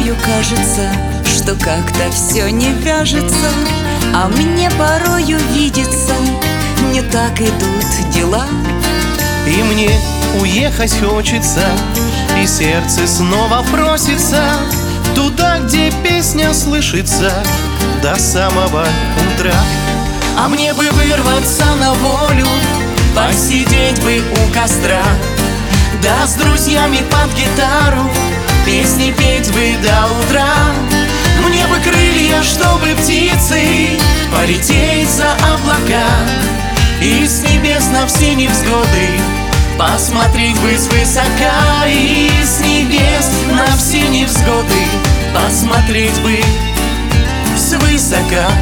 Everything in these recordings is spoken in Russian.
порою кажется, что как-то все не вяжется, а мне порою видится, не так идут дела. И мне уехать хочется, и сердце снова просится туда, где песня слышится до самого утра. А мне бы вырваться на волю, посидеть бы у костра, да с друзьями под гитару песни петь бы до утра. Мне бы крылья, чтобы птицей полететь за облака, и с небес на все невзгоды посмотреть бы свысока, и с небес на все невзгоды посмотреть бы свысока.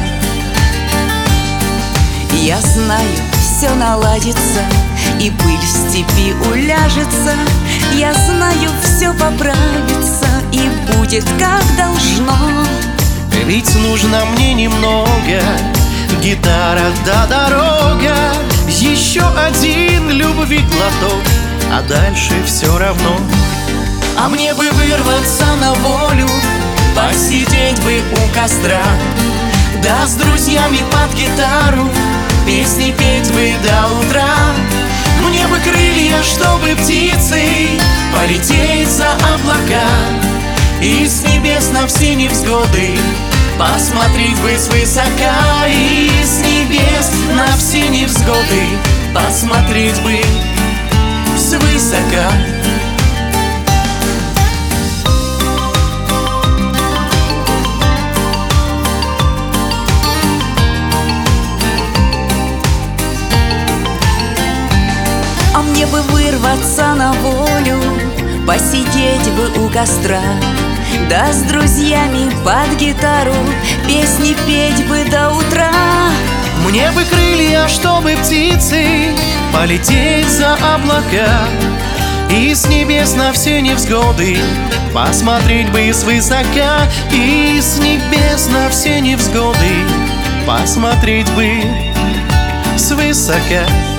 Я знаю, все наладится, и пыль в степи уляжется. Я знаю, все поправится, и будет как должно. Ведь нужно мне немного, гитара да дорога, еще один любви глоток, а дальше все равно. А мне бы вырваться на волю, посидеть бы у костра, да с друзьями под гитару песни петь бы до утра. Мне бы крылья, чтобы птицей полететь за облака, и с небес на все невзгоды посмотреть бы свысока, и с небес на все невзгоды посмотреть бы свысока. А мне бы вырваться на волю, посидеть бы у костра, да с друзьями под гитару песни петь бы до утра. Мне бы крылья, чтобы птицы полететь за облака, и с небес на все невзгоды посмотреть бы свысока, и с небес на все невзгоды посмотреть бы свысока.